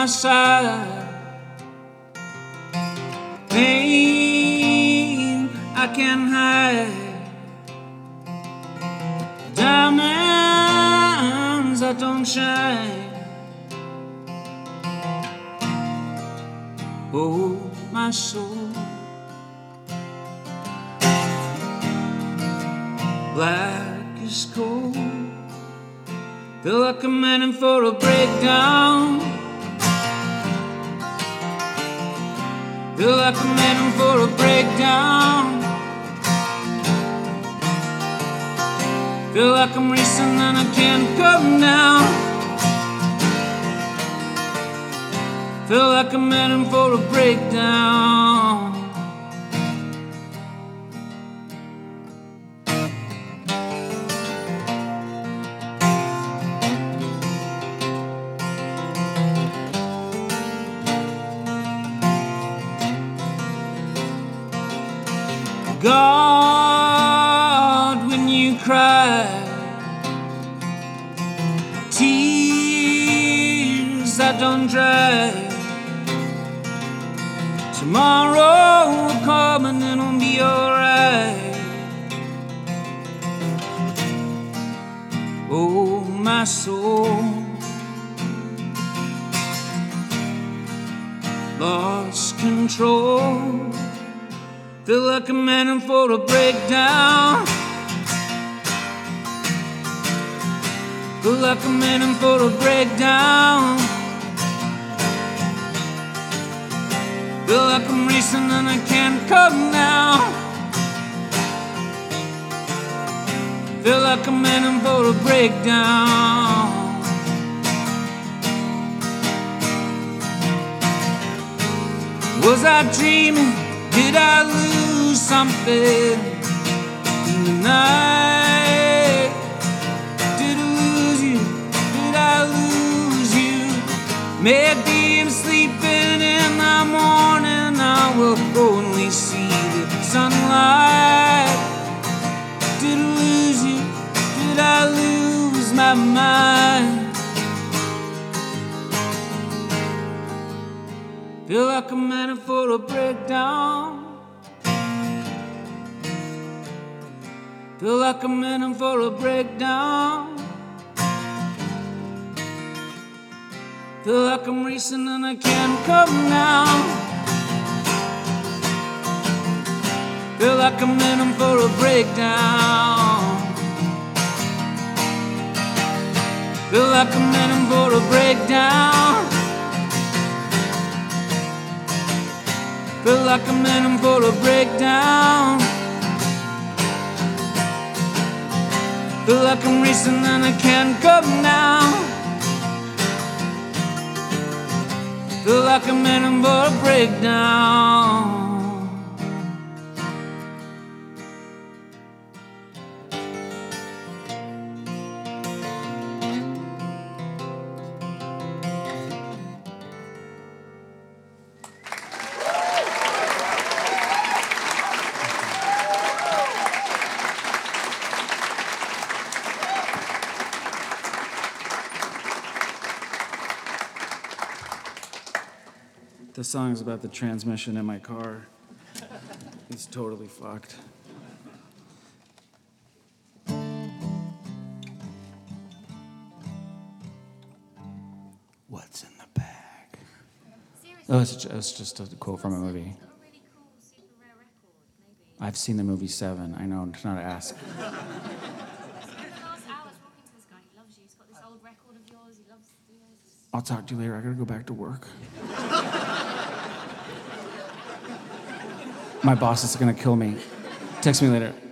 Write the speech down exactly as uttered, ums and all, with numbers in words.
my side. Pain I can't hide. Diamonds that don't shine. Oh, my soul, black is cold. Feel like I'm heading for a breakdown. Feel like I'm heading for a breakdown. Feel like I'm racing and I can't come down. Feel like I'm heading for a breakdown. God, when you cry, tears that don't dry. Tomorrow will come and it'll be alright. Oh, my soul, lost control. Feel like I'm heading for a breakdown. Feel like I'm heading for a breakdown. Feel like I'm racing and I can't come down. Feel like I'm heading for a breakdown. Was I dreaming? Did I lose something in the night? Did I lose you? Did I lose you? Maybe I'm sleeping in the morning. I will only see the sunlight. Did I lose you? Did I lose my mind? Feel like I'm heading for a breakdown. Feel like I'm heading for a breakdown. Feel like I'm racing and I can't come down. Feel like I'm heading for a breakdown. Feel like I'm heading for a breakdown. Feel like I'm heading for a breakdown. Feel like I'm racing and I can't come down. Feel like I'm heading for a breakdown. The song is about the transmission in my car. It's totally fucked. What's in the bag? Oh, it's just, it's just a quote from a movie. I've seen the movie Seven. I know not to ask. I'll talk to you later. I gotta go back to work. My boss is gonna kill me. Text me later.